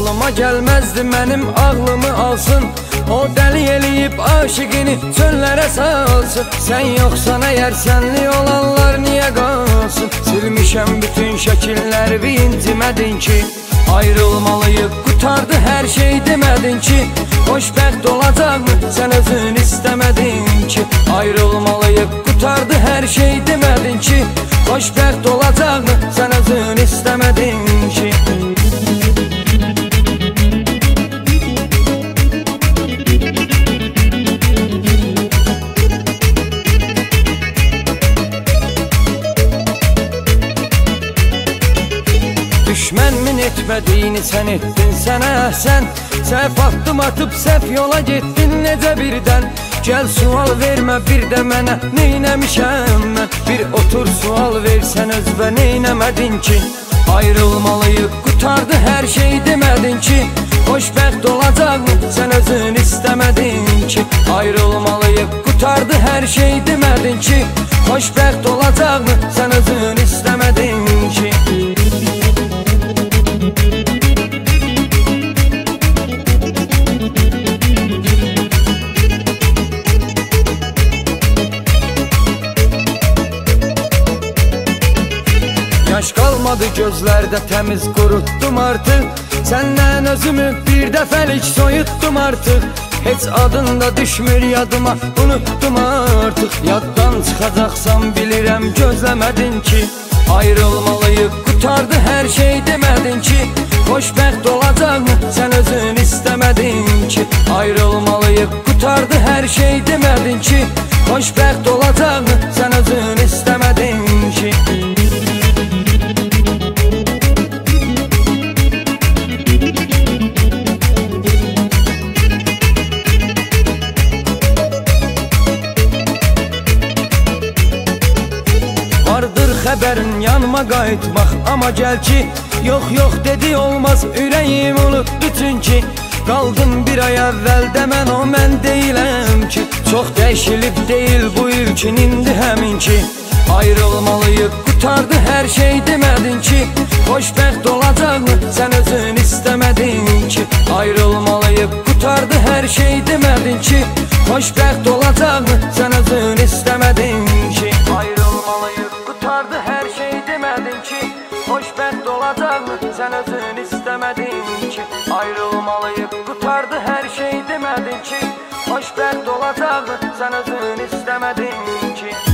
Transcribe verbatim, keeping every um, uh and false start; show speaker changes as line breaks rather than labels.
ağlıma gelmezdi mənim ağlımı alsın. O dəli eləyib aşıqini çöllərə salsın. Sən yoxsan əgər sənli olanlar niyə qalsın? Silmişəm bütün şəkilləri bir intimədin ki, ayrılmalıyıq qutardı hər şey demədin ki, xoşbəxt olacaqmı sən özün istəmədin ki, ayrılmalıyıq qutardı hər şey demədin ki, xoşbəxt olacaqmı sən özün istəmədin ki. Düşmənmin etmədiyini sən etdin sənə əhsən. Səhv atdım atıp səhv yola getdin necə birdən. Gəl sual vermə bir də mənə neynəmişəm mən. Bir otur sual versən özbə neynəmədin ki, ayrılmalıyıq qutardı hər şey demədin ki, xoşbəxt olacaqmı sən özün istəmədin ki, ayrılmalıyıq qutardı hər şey demədin ki, xoşbəxt olacaqmı sən özün istəmədin ki. Yaş qalmadı gözlərdə təmiz qurutdum artıq. Səndən özümü bir dəfəlik soyutdum artıq. Heç adın da düşmür yadıma, unutdum artıq. Yaddan çıxacaqsam bilirəm gözləmədin ki, ayrılmalıyıq qutardı hər şey demədin ki, xoşbəxt olacaqmı sən özün istəmədin ki, ayrılmalıyıq qutardı hər şey demədin ki, xoşbəxt olacaqmı sən özün istəmədin ki. Vardır xəbərin yanıma qayıtmaq, amma gəl ki, yox yox dedi olmaz, ürəyim unutdu çünki, qaldım bir ay əvvəldə mən o mən deyiləm ki, çox dəyişilib deyil bu ilkin indi həmin ki, ayrılmalıyıq qutardı hər şey demədin ki, xoşbəxt olacaqmı sən özün istəmədin ki, ayrılmalıyıq qutardı hər şey demədin ki, xoşbəxt olacaqmı sən özün istəmədin ki, ayrılmalıyıq qutardı hər şey demədin ki, xoşbəxt olacaqmı sən özün istəmədin ki, ayrılmalıyıq qutardı hər şey demədin ki, xoşbəxt olacaqmı sən özün istəmədin ki.